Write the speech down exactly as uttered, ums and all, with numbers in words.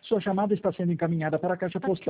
Sua chamada está sendo encaminhada para a caixa postal